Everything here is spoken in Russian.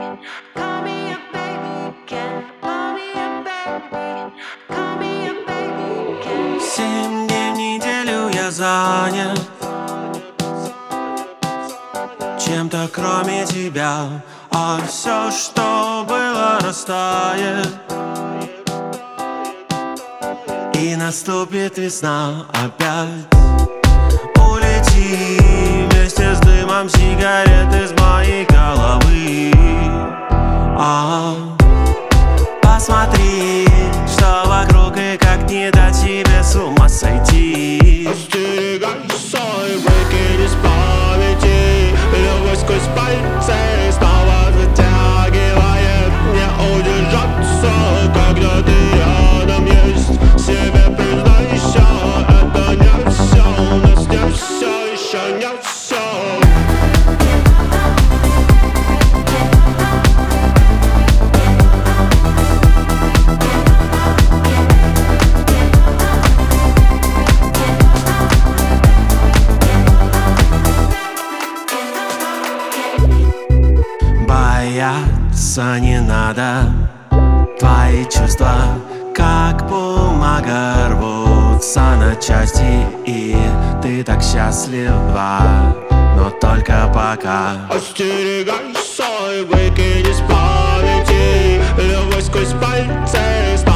Call me a baby again. Call me a baby. Call me a baby again. 7 дней в неделю я занят чем-то кроме тебя, а все, что было, растает, и наступит весна опять. Улети вместе с дымом сигарет из моей головы. Посмотри, что вокруг, и как не дать себе с ума сойти. Остерегайся и выкинь из памяти любовь сквозь пальцы снова затягивает. Не удержаться, когда ты рядом есть. Себе признайся, это не все, у нас не все, еще не все. Бояться не надо, твои чувства, как бумага, рвутся на части, и ты так счастлив, но только пока. Остерегайся и выкинь из памяти любовь сквозь пальцы.